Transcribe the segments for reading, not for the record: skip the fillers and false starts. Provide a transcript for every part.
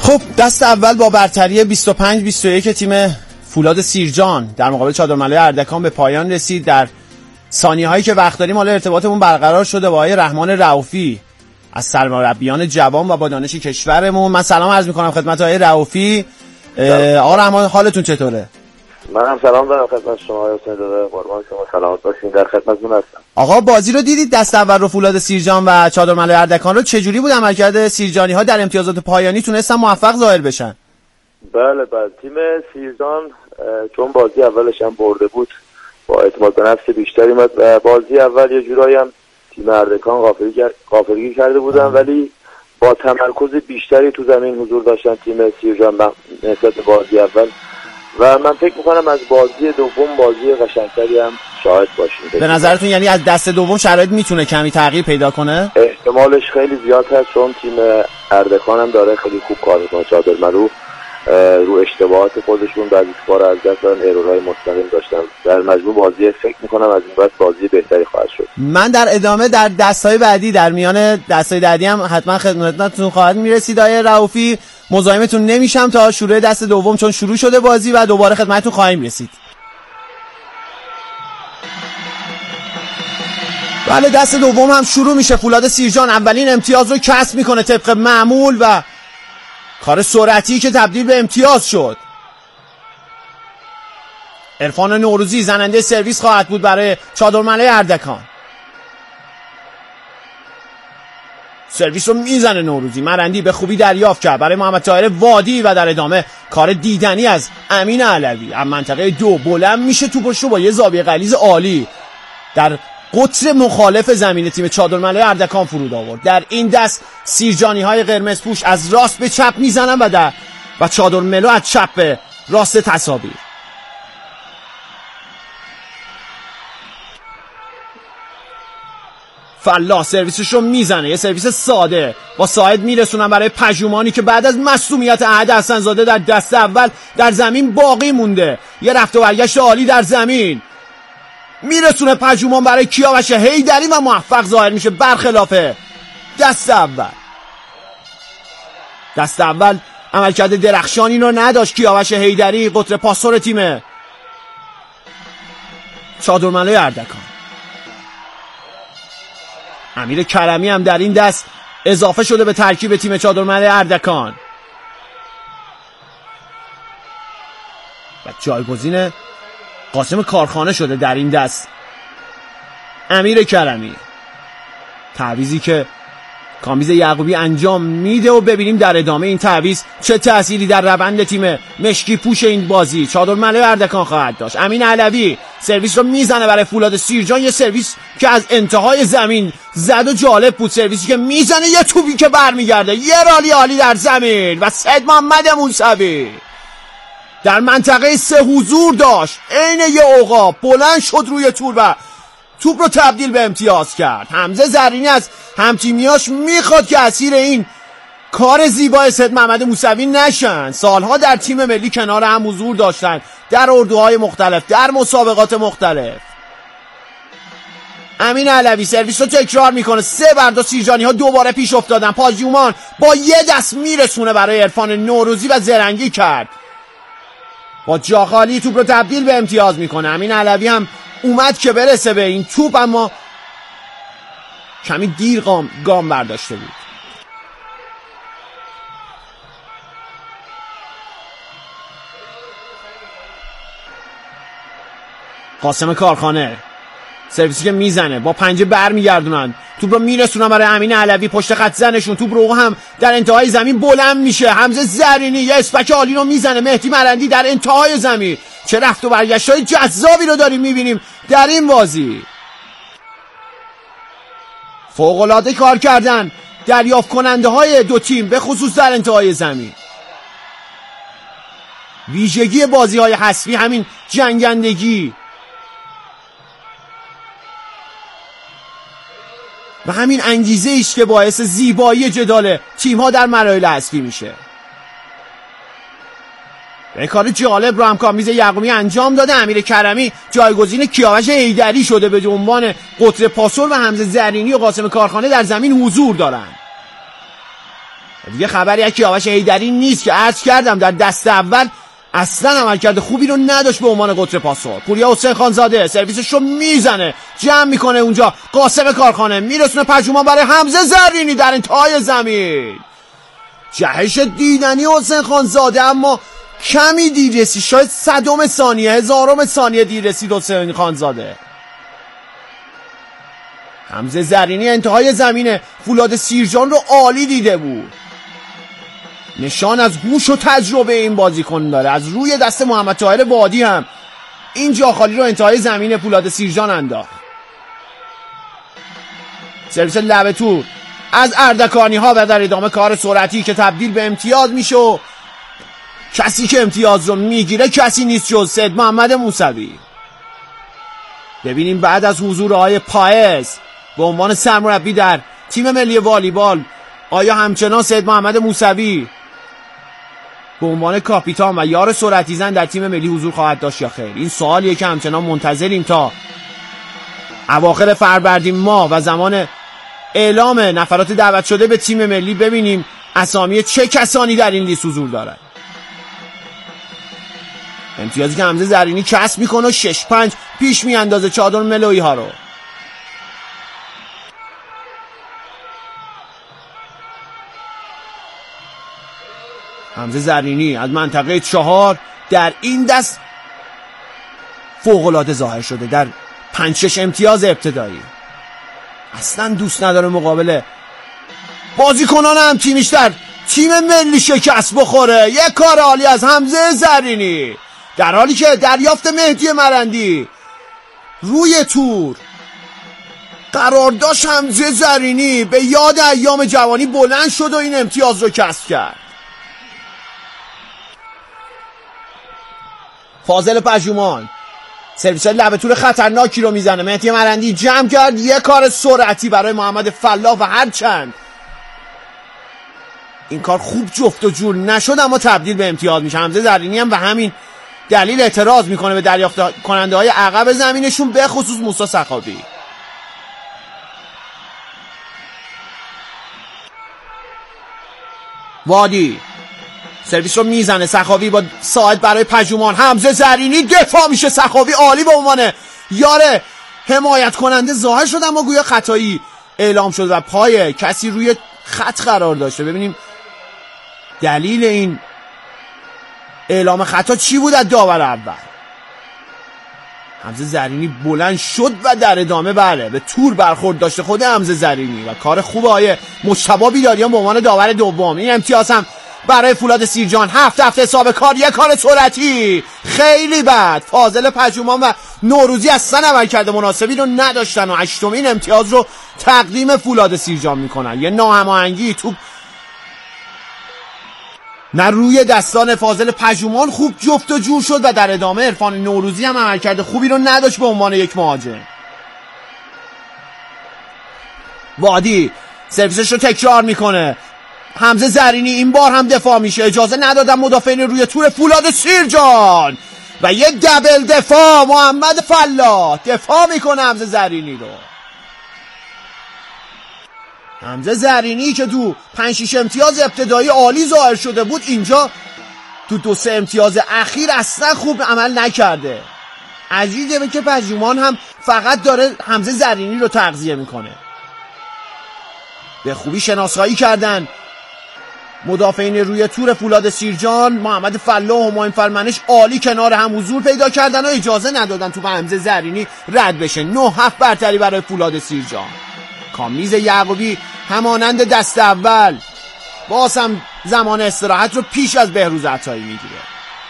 خب دست اول با برتری 25-21 تیم فولاد سیرجان در مقابل چادرملای اردکان به پایان رسید. در ثانیه‌هایی که وقت داریم حالا ارتباطمون برقرار شده با آقای رحمان رؤوفی از سرمربیان جوان و با دانش کشورمون. من سلام عرض می‌کنم خدمت آقای رؤوفی. آقا رحمان حالتون چطوره؟ منم سلام دارم خدمت شما حسین داده، قربان شما سلامت باشین، در خدمتتون هستم. آقا بازی رو دیدید دست اول رو فولاد سیرجان و چادرملای اردکان رو چجوری بود عملکرد سیرجانی‌ها در امتیازات پایانی تونستن موفق ظاهر بشن؟ بله تیم سیرجان چون بازی اولش هم برده بود با اعتماد به نفس بیشتری اومد و بازی اول یه جورایی هم تیم اردکان غافلگیر کرده بودن ولی با تمرکز بیشتری تو زمین حضور داشتن تیم سیرجان نسبت به بازی اول و من فکر میکنم از بازی دوم بازی قشنگتری هم شاهد باشیم. به نظرتون یعنی از دست دوم شرایط میتونه کمی تغییر پیدا کنه؟ احتمالش خیلی زیاد هست چون تیم اردکان هم داره خیلی خوب کار میکنه. چادرملو رو اشتباهات خودشون بعضی کار از دست دارن، ایرورهای مستقیم داشتن. در مجموع بازی فکر میکنم از این بعد بازی بهتری خواهد شد. من در ادامه در دستای بعدی در میان دستای بعدی هم حتما خدمتتون خواهد میرسید آقای رؤوفی. مزاحمتون نمیشم تا شروع دست دوم چون شروع شده بازی و دوباره خدمتتون خواهیم رسید. بله دست دوم هم شروع میشه. فولاد سیرجان اولین امتیاز رو کسب میکنه طبق معمول و کار سرعتی که تبدیل به امتیاز شد. عرفان نوروزی زننده سرویس خواهد بود برای چادرملای اردکان. سرویس رو میزنه نوروزی، مرندی به خوبی دریافت کرد برای محمد طاهر وادی و در ادامه کار دیدنی از امین علوی از منطقه 2 بلند میشه توپش رو با یه زاویه غلیظ عالی در قطر مخالف زمین تیم چادرملای اردکان فرود آورد. در این دست سیرجانی های قرمز پوش از راست به چپ میزنن و چادرملو از چپ به راست تصاویر. فلاح سرویسش رو میزنه، یه سرویس ساده با ساعد میرسونن برای پژومانی که بعد از مصدومیت احد حسن‌زاده در دست اول در زمین باقی مونده. یه رفت و برگشت عالی در زمین میرسونه پژومان برای کیاوش حیدری و موفق ظاهر میشه. برخلاف دست اول عملکرد درخشانی رو نداشت کیاوش حیدری، قطر پاسور تیم چادرملای اردکان. امیر کرمی هم در این دست اضافه شده به ترکیب تیم چادرملای اردکان و جایگزین قاسم کارخانه شده در این دست امیر کرمی. تعویضی که کامیز یعقوبی انجام میده و ببینیم در ادامه این تعویض چه تأثیری در روند تیم مشکی پوش این بازی چادرملای اردکان خواهد داشت. امین علوی سرویس رو میزنه برای فولاد سیرجان، یه سرویس که از انتهای زمین زد و جالب بود، سرویسی که میزنه یه توپی که برمیگرده، یه رالی عالی در زمین و سید محمد موسوی در منطقه 3 حضور داشت. عین یه عقاب بلند شد روی تور و توپ رو تبدیل به امتیاز کرد. حمزه زرینی از همتیمیاش میخواد که اسیر این کار زیبای سید محمد موسوی نشن. سالها در تیم ملی کنار هم حضور داشتن، در اردوهای مختلف، در مسابقات مختلف. امین علوی سرویس رو تکرار میکنه، 3-2 سیرجانی ها دوباره پیش افتادن. پاژومان با یه دست میرسونه برای عرفان نوروزی و زرنگی کرد، با جا خالی توپ رو تبدیل به امتیاز میکنه. امین علوی هم اومد که برسه به این توپ اما کمی دیر گام برداشته بود. قاسم کارخانه سرویسی که میزنه با پنجه برمیگردونن، توپ رو میرسونن برای امین علوی، پشت خط زنشون توپ رو هم در انتهای زمین بلند میشه. حمزه زرینی یه اسپک عالی رو میزنه، مهدی مرندی در انتهای زمین. چه رفت و برگشت‌های جذابی رو داریم میبینیم در این بازی. فوق‌العاده کار کردن دریافت کننده های دو تیم به خصوص در انتهای زمین. ویژگی بازی های حذفی همین جنگندگی و همین انگیزه ایست که باعث زیبایی جدال تیم ها در مراحل حذفی میشه. به کار جالب رو هم کامیز یعقوبی انجام داده. امیر کرمی جایگزین کیاوش حیدری شده به عنوان قطر پاسور و حمزه زرینی و قاسم کارخانه در زمین حضور دارن. دیگه خبری از کیاوش حیدری نیست که عرض کردم در دست اول اصلا عملکرد خوبی رو نداشت به عنوان قطر پاسور. پوریا حسین خانزاده سرویسش رو میزنه، جمع میکنه اونجا، قاسم کارخانه میرسونه پژومان برای حمزه زرینی در انتهای زمین. جهش دیدنی حسین خانزاده، اما کمی دیر رسید، شاید 100 ثانیه 1000 ثانیه دیر رسید حسین خانزاده. حمزه زرینی انتهای زمین فولاد سیرجان رو عالی دیده بود. نشان از هوش و تجربه این بازیکن داره. از روی دست محمد طاهر وادی هم این جا خالی رو انتهای زمین فولاد سیرجان انداخت. سرویس لبه تور از اردکانی ها و در ادامه کار سرعتی که تبدیل به امتیاز میشه و کسی که امتیاز رو میگیره کسی نیست جز سید محمد موسوی. ببینیم بعد از حضور آقای پایز به عنوان سرمربی در تیم ملی والیبال، آیا همچنان سید محمد موسوی به عنوان کاپیتان و یار سرعتی زن در تیم ملی حضور خواهد داشت یا خیر؟ این سوالیه که همچنان منتظریم تا اواخر فروردین ماه و زمان اعلام نفرات دعوت شده به تیم ملی ببینیم اسامی چه کسانی در این لیست حضور دارد. امتیازی که حمزه زرینی کسب میکنه و 6-5 پیش میاندازه چادر ملویی ها رو. حمزه زرینی از منطقه 4 در این دست فوق‌العاده ظاهر شده در 5-6 امتیاز ابتدایی. اصلا دوست نداره مقابل بازیکنان هم تیمیش در تیم ملی شکست بخوره. یک کار عالی از حمزه زرینی، در حالی که دریافت مهدی مرندی روی تور قرار داشت. حمزه زرینی به یاد ایام جوانی بلند شد و این امتیاز رو کسب کرد. فاضل پژومان سرویس لبه تور خطرناکی رو میزنه، مهدی مرندی جمع کرد، یک کار سرعتی برای محمد فلاح و هرچند این کار خوب جفت و جور نشد اما تبدیل به امتیاز میشه. حمزه زرینی هم به همین دلیل اعتراض میکنه به دریافت کننده های عقب زمینشون، به خصوص موسی سخاوی. وادی سرویس رو میزنه، سخاوی با ساعد برای پژومان، حمزه زرینی دفاع میشه، سخاوی عالی به عنوان یار حمایت کننده ظاهر شد اما گویا خطایی اعلام شد و پای کسی روی خط قرار داشته. ببینیم دلیل این اعلام خطا چی بود از داور اول. حمزه زرینی بلند شد و در ادامه به تور برخورد داشته خود حمزه زرینی و کار خوب آقای مجتبی بیداریان به عنوان داور دوم. این امتیاز هم برای فولاد سیرجان. 7 حساب کار، یک کار سرعتی خیلی بد. فاضل پژومان و نوروزی اصلا عملکرد مناسبی رو نداشتن و 8مین امتیاز رو تقدیم فولاد سیرجان میکنن. یه ناهماهنگی توپ نه روی دستان فاضل پژومان خوب جفت و جور شد و در ادامه عرفان نوروزی هم عملکرد خوبی رو نداشت به عنوان یک مهاجم. وادی سرویسش رو تکرار میکنه، حمزه زرینی این بار هم دفاع میشه، اجازه ندادن مدافعین روی تور فولاد سیرجان و یه دبل دفاع. محمد فلاح دفاع میکنه حمزه زرینی رو. حمزه زرینی که تو 5-6 امتیاز ابتدایی عالی ظاهر شده بود، اینجا تو 2-3 امتیاز اخیر اصلا خوب عمل نکرده. عجیبه که پژومان هم فقط داره حمزه زرینی رو تغذیه میکنه. به خوبی شناسایی کردن مدافعین روی تور فولاد سیرجان. محمد فلاح و همایون فرمنش عالی کنار هم حضور پیدا کردن و اجازه ندادن تو حمزه زرینی رد بشه. 9-7 برتری برای فولاد سیرجان. کامبیز یعقوبی همانند دست اول باز هم زمان استراحت رو پیش از بهروز عطایی میگیره.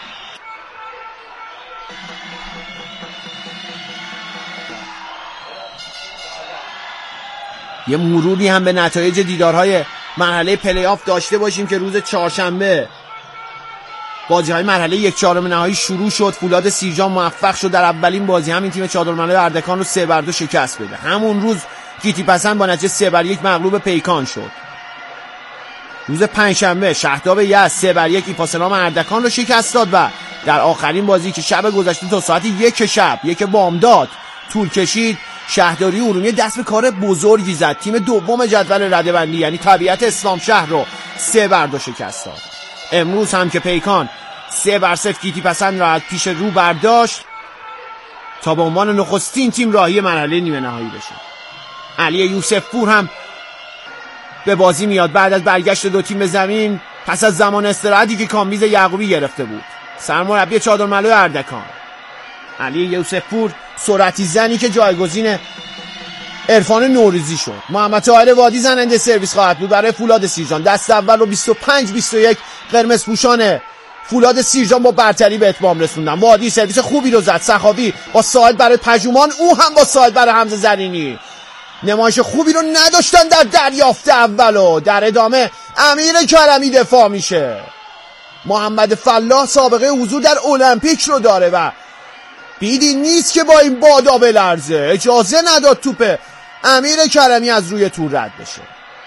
یه مروری هم به نتایج دیدارهای مرحله پلی آف داشته باشیم که روز چهارشنبه بازی‌های مرحله 1/4 نهایی شروع شد. فولاد سیرجان موفق شد در اولین بازی همین تیم چادرملای اردکان رو 3-2 شکست بده. همون روز گیتی پسند با نتیجه 3-1 مغلوب پیکان شد. روز پنجشنبه شهداب یزد 3-1 ایپاسلام اردکان رو شکست داد و در آخرین بازی که شب گذشته تا ساعت 1 شب 1 بامداد طول کشید، شهرداری ارومیه دست به کار بزرگی زد. تیم دوم جدول رده‌بندی یعنی طبیعت اسلام شهر رو 3-2 شکست داد. امروز هم که پیکان 3-0 گیتی پسند را از پیش رو برداشت تا به عنوان نخستین تیم راهی مرحله نیمه نهایی بشه. علی یوسف پور هم به بازی میاد بعد از برگشت دو تیم به زمین پس از زمان استراحتی که کامبیز یعقوبی گرفته بود. سرمربی چادرملو اردکان علی یوسف پور سرعتی زنی که جایگزین عرفان نوروزی شد. محمد طاهر وادی زننده سرویس خواهد بود برای فولاد سیرجان. دست اول رو 25-21 قرمز پوشان فولاد سیرجان با برتری به اتمام رسوندن. وادی سرویس خوبی رو زد. سخاوی با ساعد برای پژومان، او هم با ساعد برای حمزه زرینی. نمایش خوبی رو نداشتن در دریافت اولو. در ادامه امیر کرمی دفاع میشه. محمد فلاح سابقه حضور در المپیک رو داره و بیدی نیست که با این بادا بلرزه. اجازه نداد توپ امیر کرمی از روی تور رد بشه.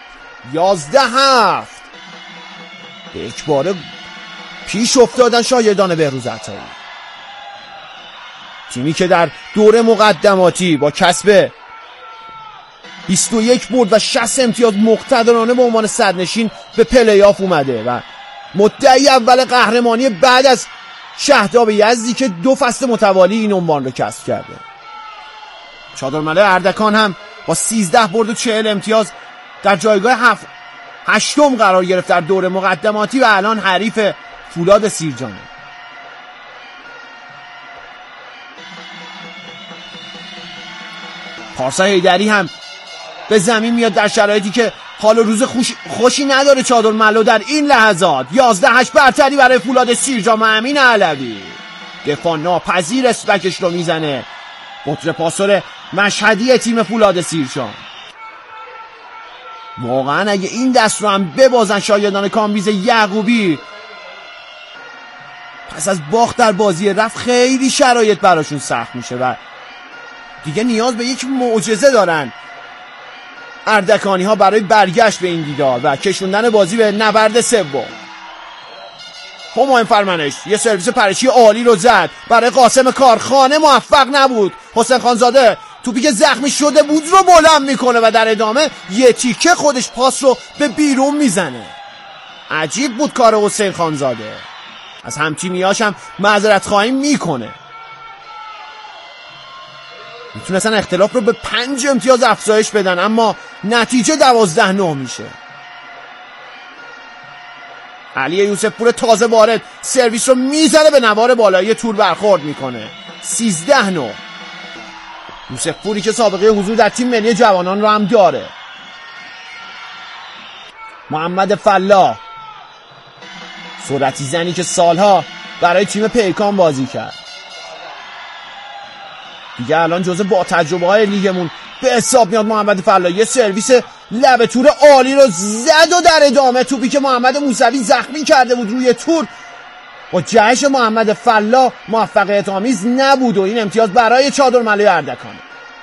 11-7 به یک باره پیش افتادن شاگردان بهروز عطایی. تیمی که در دوره مقدماتی با کسب 21 برد و 60 امتیاز مقتدرانه به عنوان صدرنشین به پلی آف اومده و مدعی اول قهرمانی بعد از شهداب یزدی که 2 فصل متوالی این عنوان رو کسب کرده. چادرملو اردکان هم با 13 برد و 40 امتیاز در جایگاه 8م قرار گرفت در دوره مقدماتی و الان حریف فولاد سیرجانه. پارسا حیدری هم به زمین میاد در شرایطی که حال و روز خوشی نداره چادرملو در این لحظات. 11-8 برتری برای فولاد سیرجان. امین علوی دفاع ناپذیر اسپکش رو میزنه. قطر پاسور مشهدی تیم فولاد سیرجان. واقعا اگه این دست رو هم ببازن شاگردان کامبیز یعقوبی پس از باخت در بازی رفت خیلی شرایط براشون سخت میشه و دیگه نیاز به یک معجزه دارن اردکانی ها برای برگشت به این دیدار و کشوندن بازی به نبرد سوم. همایون فرمانش یه سرویس پرشی عالی رو زد برای قاسم کارخانه، موفق نبود. حسین خانزاده توپی که زخمی شده بود رو بلند میکنه و در ادامه یه تیکه خودش پاس رو به بیرون میزنه. عجیب بود کار حسین خانزاده. از همتیمیاش هم معذرت خواهی میکنه. میتونستن اختلاف رو به 5 امتیاز افزایش بدن اما نتیجه 12-9 میشه. علی یوسف پور تازه وارد سرویس رو میزنه به نوار بالایی تور برخورد میکنه. 13-9. یوسف پوری که سابقه حضور در تیم ملی جوانان رو هم داره. محمد فلاح سرعتی زنی که سالها برای تیم پیکان بازی کرد دیگه الان جزء با تجربه های لیگمون به حساب میاد. محمد فلاح یه سرویس لب تور عالی رو زد و در ادامه توپی که محمد موسوی زخمی کرده بود روی تور با جهش محمد فلاح موفقیت آمیز نبود و این امتیاز برای چادرملو اردکانه.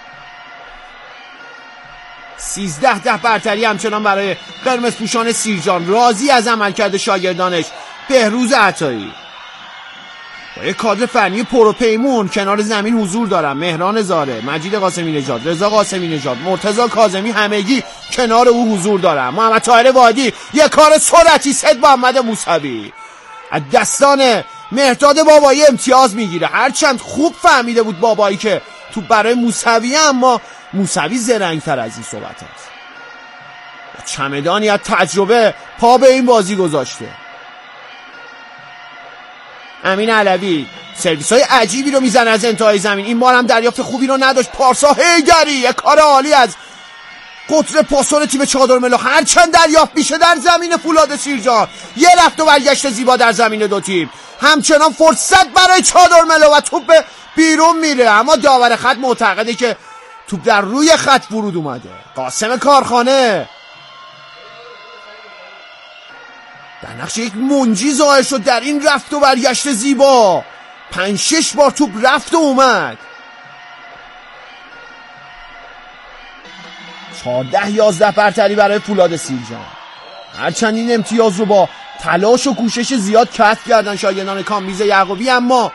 13-10 برتری همچنان برای قرمز پوشان سیرجان. راضی از عملکرد شاگردانش بهروز عطایی با یک کادر فنی پروپیمون کنار زمین حضور دارن. مهران زاره، مجید قاسمی نژاد، رضا قاسمی نژاد، مرتضی کاظمی همگی کنار او حضور دارن. محمد طاهر وادی یک کار سرعتی صد محمد موسوی از دستان مهرداد بابایی امتیاز میگیره. هرچند خوب فهمیده بود بابایی که تو برای موسوی اما موسوی زرنگ‌تر از این صحبت هست. چمدانی از تجربه پا به این بازی گذاشته. امین علوی سرویس های عجیبی رو میزنه از انتهای زمین. این بار هم دریافت خوبی رو نداشت. پارسا حیدری یک کار عالی از قطر پاسور تیم چادرملو. هرچند دریافت میشه در زمین فولاد سیرجان. یه رفت و برگشت زیبا در زمین دو تیم. همچنان فرصت برای چادرملو و توپ بیرون میره اما داور خط معتقده که توپ در روی خط فرود اومده. قاسم کارخانه در نقش یک منجی ظاهر شد در این رفت و برگشت زیبا. 5-6 بار توپ رفت و اومد. 14-11 برتری برای فولاد سیرجان. هرچند این امتیاز رو با تلاش و کوشش زیاد کسب کردن شاگردان کامبیز یعقوبی اما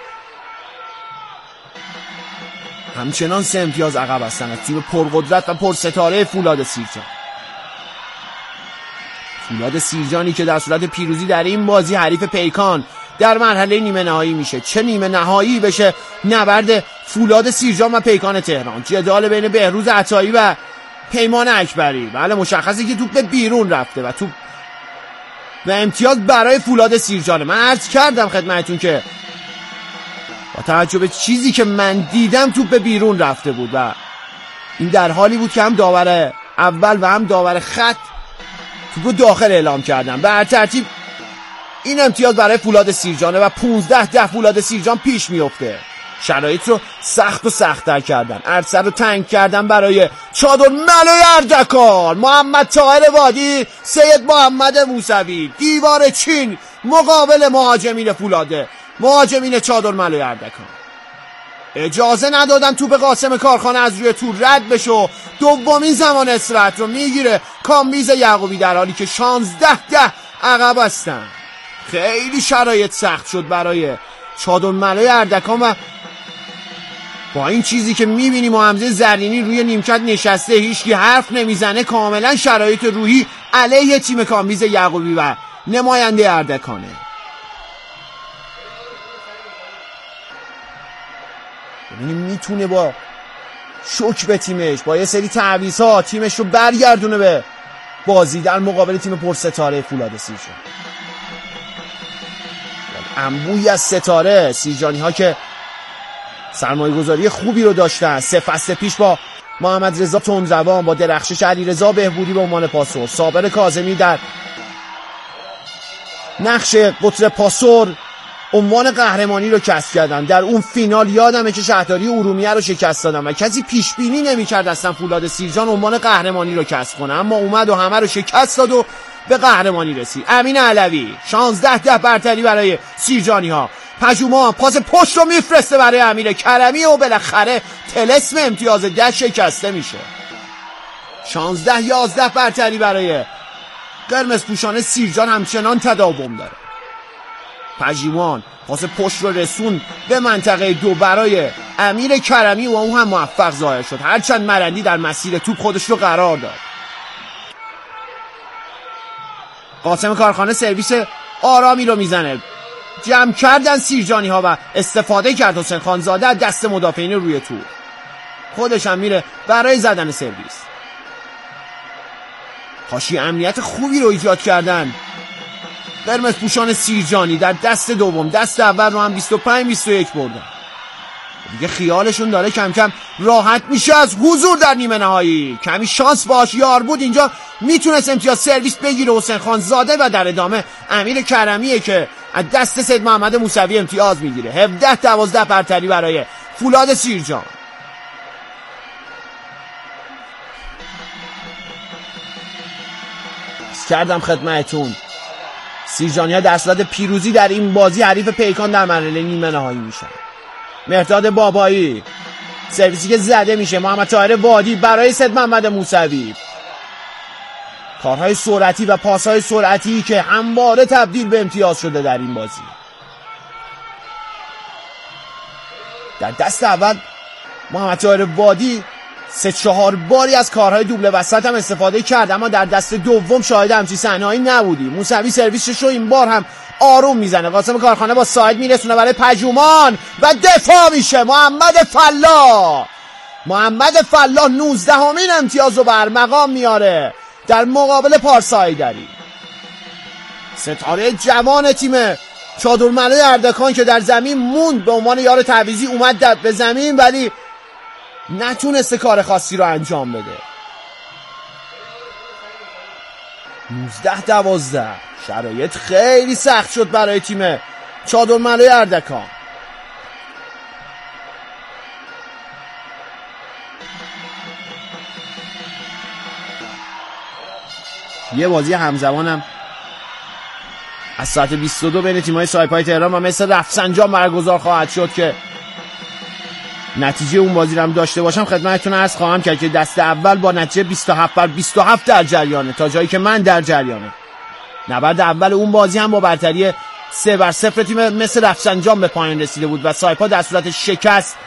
همچنان 3 امتیاز عقب هستن از تیم پرقدرت و پرستاره فولاد سیرجان. فولاد سیرجانی که در صورت پیروزی در این بازی حریف پیکان در مرحله نیمه نهایی میشه. چه نیمه نهایی بشه نبرد فولاد سیرجان و پیکان تهران، جدال بین بهروز عطایی و پیمان اکبری. بله مشخصه که توپ به بیرون رفته و توپ و امتیاز برای فولاد سیرجانه. من عرض کردم خدمتتون که با توجه به چیزی که من دیدم توپ به بیرون رفته بود و این در حالی بود که هم داور اول و هم داور خط توپ رو داخل اعلام کردن. به هر ترتیب این امتیاز برای فولاد سیرجانه و 15-10 فولاد سیرجان پیش میفته. شرایط رو سخت و سخت‌تر کردن، عرصه رو تنگ کردن برای چادر ملوی اردکان. محمد طاهر وادی، سید محمد موسوی، دیوار چین مقابل مهاجمین فولاده، مهاجمین چادر ملوی اردکان. اجازه ندادن توپ قاسم کارخانه از روی تور رد بشه و دومین زمان استراحت رو میگیره کامبیز یعقوبی در حالی که 16-10 عقب هستن. خیلی شرایط سخت شد برای چادر ملوی اردکان و با این چیزی که میبینیم و حمزه زرینی روی نیمکت نشسته، هیچکی حرف نمیزنه، کاملا شرایط روحی علیه تیم کامبیز یعقوبی و نماینده اردکانه. ببینیم میتونه با شوک به تیمش، با یه سری تعویض‌ها تیمش رو برگردونه به بازی در مقابل تیم پرستاره فولاد سیرجان. انبوهی از ستاره سیرجانی ها که سرمایه گذاری خوبی رو داشتن. 3 فصل پیش با محمد رضا تندروان، با درخشش علیرضا بهبودی به عنوان پاسور، صابر کاظمی در نقش قطر پاسور عنوان قهرمانی رو کسب کردن. در اون فینال یادمه که شهرداری ارومیه رو شکست دادن و کسی پیش بینی نمی‌کرد اصلا فولاد سیرجان عنوان قهرمانی رو کسب کنه، اما اومد و همه رو شکست داد و به قهرمانی رسید. امین علوی 16-10 برتری برای سیرجانی ها. پژومان پاس پشت رو میفرسته برای امیر کرمی و بالاخره طلسم امتیاز 10 شکسته میشه. 16-11 برتری برای قرمز پوشان سیرجان همچنان تداوم داره. پژومان پاس پشت رو رسون به منطقه 2 برای امیر کرمی و اون هم موفق ظاهر شد، هرچند مرندی در مسیر توپ خودش رو قرار داد. قاسم کارخانه سرویس آرامی رو میزنه، جمع کردن سیرجانی ها و استفاده کرد حسین خانزاده از دست مدافعین روی توپ، خودش هم میره برای زدن سرویس. حاشیه امنیت خوبی رو ایجاد کردن قرمز پوشان سیرجانی در دست دوم. دست اول رو هم 25-21 بردن. دیگه خیالشون داره کم کم راحت میشه از حضور در نیمه نهایی. کمی شانس باش یار بود اینجا میتونست امتیاز سرویس بگیره حسین خان زاده و در ادامه امیر کرمیه که از دست سید محمد موسوی امتیاز میگیره. 17-12 برتری برای فولاد سیرجان. کردم خدمتتون سیرجانی ها در صورت پیروزی در این بازی حریف پیکان در مرحله نیمه نهایی میشن. مهرداد بابایی، سرویسی که زده میشه، محمد طاهر وادی برای سید محمد موسوی. کارهای سرعتی و پاسهای سرعتی که همواره تبدیل به امتیاز شده در این بازی. در دست اول محمد طاهر وادی 3-4 باری از کارهای دوبله وسط هم استفاده کرد، اما در دست دوم شاهد همچین صحنه‌ای نبودی. موسوی سرویسش رو این بار هم آروم میزنه. قاسم کارخانه با ساید میرسونه برای پژومان و دفاع میشه. محمد فلاح 19مین امتیاز رو بر مقام میاره در مقابل پارسا حیدری، ستاره جوان تیم چادر ملوی اردکان که در زمین موند، به عنوان یار تعویضی اومد به زمین ولی نتونسته کار خاصی رو انجام بده. 19-12 شرایط خیلی سخت شد برای تیم چادر ملوی اردکان. یه بازی همزمانم از ساعت 22 بین تیم‌های سایپای تهران و مثل رفسنجان برگزار خواهد شد که نتیجه اون بازی رو هم داشته باشم خدمتتون عرض خواهم کرد که دست اول با نتیجه 27-27 در جریانه تا جایی که من در جریانه. نبرد اول اون بازی هم با برتری 3-0 تیم مثل رفسنجان به پایان رسیده بود و سایپا در صورت شکست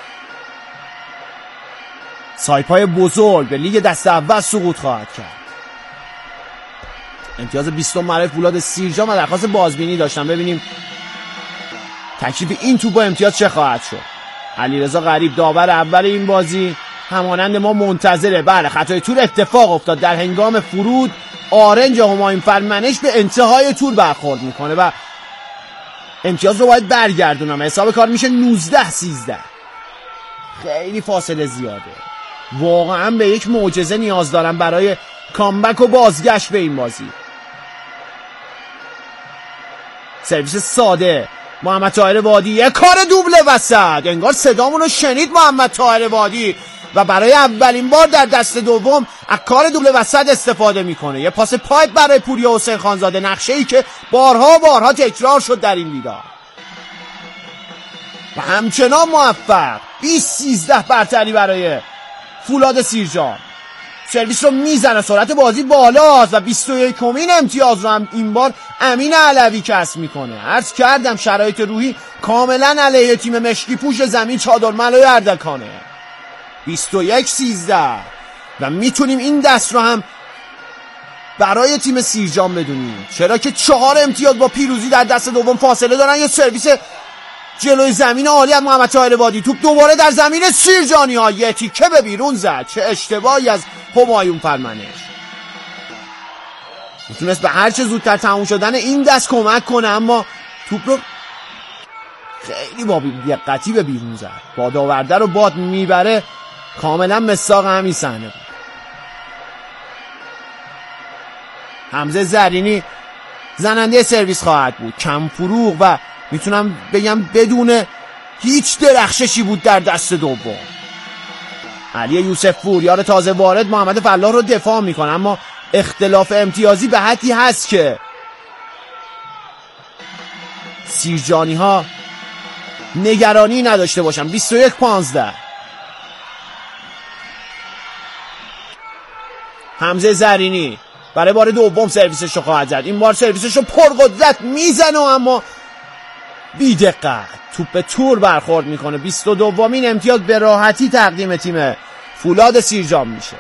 سایپای بزرگ به لیگ دست اول سقوط خواهد کرد. امتیاز 20 برای فولاد سیرجان و درخواست بازبینی داشتم ببینیم تکلیف این توپ با امتیاز چه خواهد شد. علیرضا غریب داور اول این بازی همانند ما منتظره. بله خطای تور اتفاق افتاد در هنگام فرود. آرنج همایون فرمنش به انتهای تور برخورد میکنه و امتیاز رو باید برگردونم. حساب کار میشه 19-13. خیلی فاصله زیاده. واقعا به یک معجزه نیاز دارم برای کامبک و بازگشت به این بازی. سرویس ساده محمد طاهر وادی، یک کار دوبل وسط. انگار صدامون رو شنید محمد طاهر وادی و برای اولین بار در دست دوم از کار دوبل وسط استفاده میکنه. یه پاس پایپ برای پوریا حسین خانزاده، نقشه‌ای که بارها تکرار شد در این ویدا و همچنان موفق. 20-13 برتری برای فولاد سیرجان. سرویس رو میزنه، سرعت بازی بالاست و 21مین امتیاز رو هم این بار امین علوی کسب میکنه. عرض کردم شرایط روحی کاملا علیه تیم مشکی پوش زمین چادرملای اردکانه. 21-13 و میتونیم این دست رو هم برای تیم سیرجان بدونیم، چرا که 4 امتیاز با پیروزی در دست دوم فاصله دارن. یه سرویس جلوی زمین عالی از محمد طاهر وادی، توپ دوباره در زمین سیرجانی ها، یه تیکه به بیرون زد. چه اشتباهی از همایون فرمنش. میتونست به هر چه زودتر تموم شدن این دست کمک کنه، اما توپ رو خیلی با دقتی به بیرون زد. بادآورده رو باد میبره. کاملا مساق همین صحنه بود. حمزه زرینی زننده سرویس خواهد بود. کم فروغ و میتونم بگم بدون هیچ درخششی بود در دست دوم. علی یوسف پور یار تازه وارد محمد فلاح رو دفاع میکنه، اما اختلاف امتیازی به حدی هست که سیرجانی ها نگرانی نداشته باشن. 21-15 حمزه زرینی برای بار دوم سرویسش رو خواهد زد. این بار سرویسش رو پرقدرت میزنه اما بی دقت توپ به تور برخورد میکنه. 22مین امتیاز به راحتی تقدیم تیم فولاد سیرجان میشه.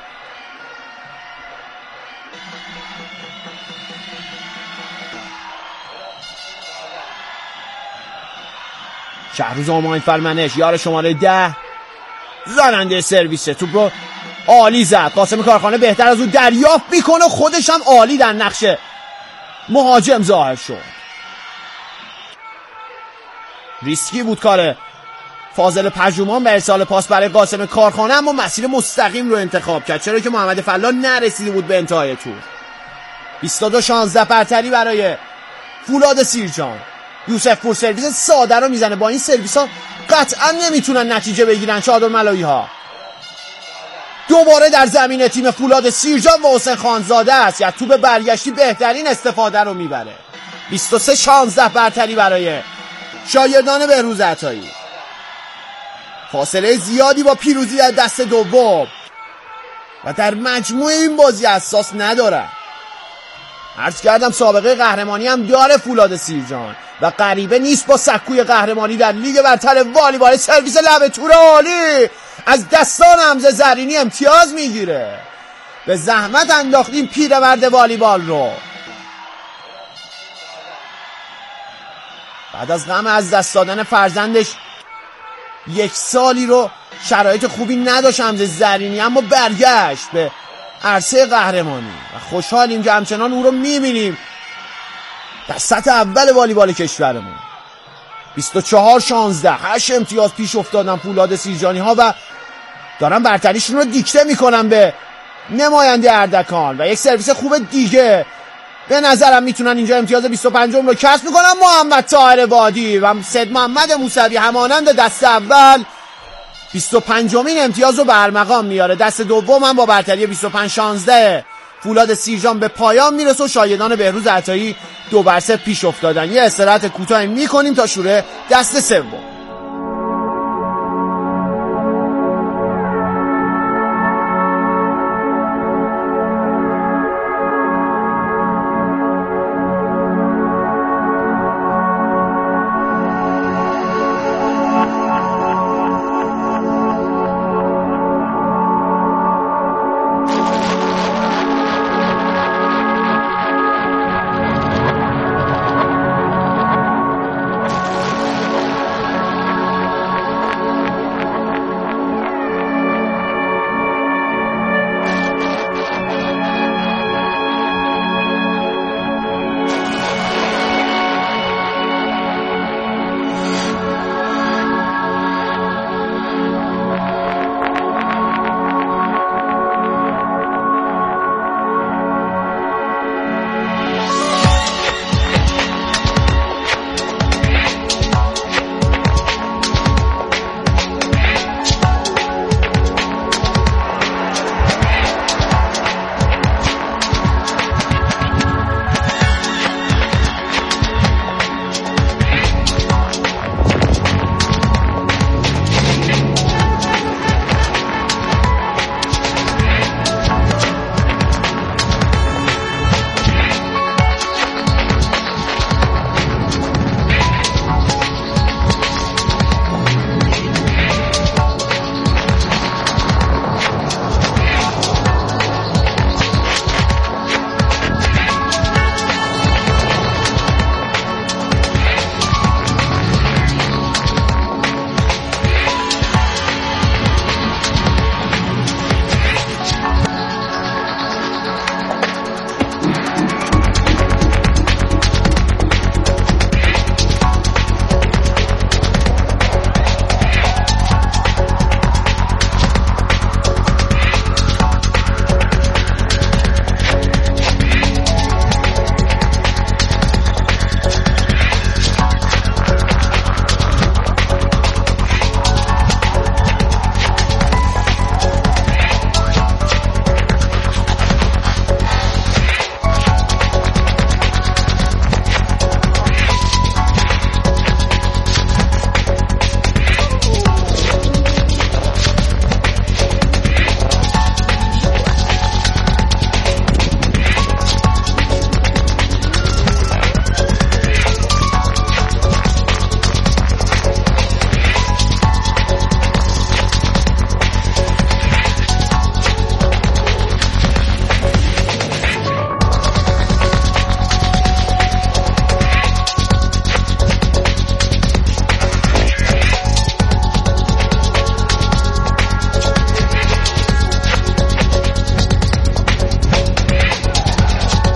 شهروز همایون فرمنش یار شماره 10 زننده سرویس، توپ رو عالی زد. قاسم کارخانه بهتر از اون دریافت میکنه، خودش هم عالی در نقش مهاجم ظاهر شد. ریسکی بود کار فاضل پژومان به ارسال پاس برای قاسم کارخانه، اما مسیر مستقیم رو انتخاب کرد، چرا که محمد فلاح نرسیده بود به انتهای تور. 22-16 برتری برای فولاد سیرجان. یوسف پور سرویس ساده رو میزنه. با این سرویس ها قطعا نمیتونن نتیجه بگیرن چادرملایی ها. دوباره در زمین تیم فولاد سیرجان و حسین خانزاده است. یا توپ برگشتی بهترین استفاده رو میبره. 23-16 برتری برای شاگردان بهروز عطایی. فاصله زیادی با پیروزی در دست دوم و در مجموع این بازی اساس نداره. عرض کردم سابقه قهرمانی هم داره فولاد سیرجان و غریبه نیست با سکوی قهرمانی در لیگ برتر والیبال. سرویس لب تور عالی از دستان حمزه زرینی امتیاز میگیره. به زحمت انداختیم پیرمرد والیبال رو. بعد از غم از دست دادن فرزندش یک سالی رو شرایط خوبی نداشت حمزه زرینی، اما برگشت به عرصه قهرمانی و خوشحالیم که همچنان او رو میبینیم در سطح اول والیبال کشورمون. 24-16 8 امتیاز پیش افتادن فولاد سیرجانی ها و دارن برتریشون رو دیکته میکنن به نماینده اردکان و یک سرویس خوب دیگه به نظرم میتونن اینجا امتیاز 25 رو کسب میکنن. محمد طاهر وادی و سید محمد موسوی همانند دست اول 25مین امتیاز رو به ارمغان میاره. دست دوم هم با برتری 25-16 فولاد سیرجان به پایان میرسه و شاگردان بهروز عطایی 2-0 پیش افتادن. یه استراحت کوتاه میکنیم تا شروع دست سوم.